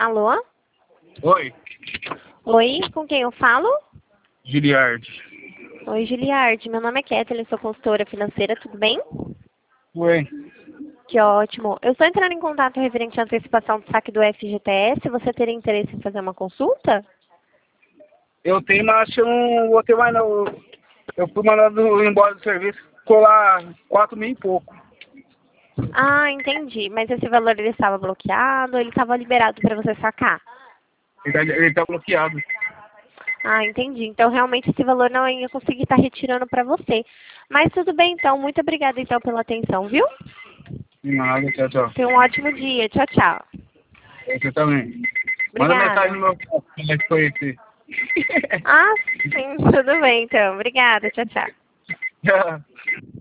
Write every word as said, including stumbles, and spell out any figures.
Alô? Oi, Oi, com quem eu falo? Giliard. Oi, Giliard. Meu nome é Kathleen, sou consultora financeira, tudo bem? Oi. Que ótimo. Eu estou entrando em contato referente à antecipação do saque do F G T S. Você teria interesse em fazer uma consulta? Eu tenho, mas acho que eu não vou ter mais não. Eu fui mandado embora do serviço, ficou lá quatro mil e pouco. Ah, entendi. Mas esse valor ele estava bloqueado ou ele estava liberado para você sacar? Ele tá, ele tá bloqueado. Ah, entendi. Então, realmente, esse valor não ia conseguir estar retirando para você. Mas tudo bem, então. Muito obrigada, então, pela atenção, viu? Nada, tchau, tchau. Tenha um ótimo dia. Tchau, tchau. Você também. Manda Obrigada. mensagem no meu como é que foi esse. Ah, sim. Tudo bem, então. Obrigada. Tchau, tchau. Tchau.